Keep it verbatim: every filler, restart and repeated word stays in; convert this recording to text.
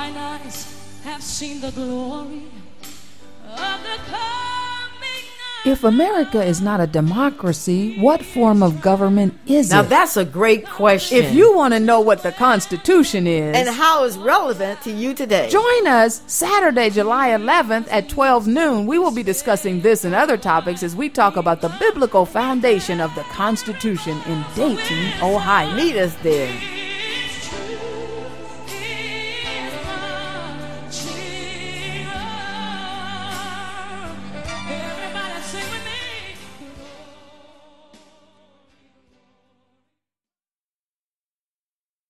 mine eyes have seen the glory of the coming night. If America is not a democracy, what form of government is Now it? that's a great question. If you want to know what the Constitution is and how it's relevant to you today. join us Saturday, July eleventh at twelve noon. We will be discussing this and other topics as we talk about the biblical foundation of the Constitution in Dayton, Ohio. Meet us there.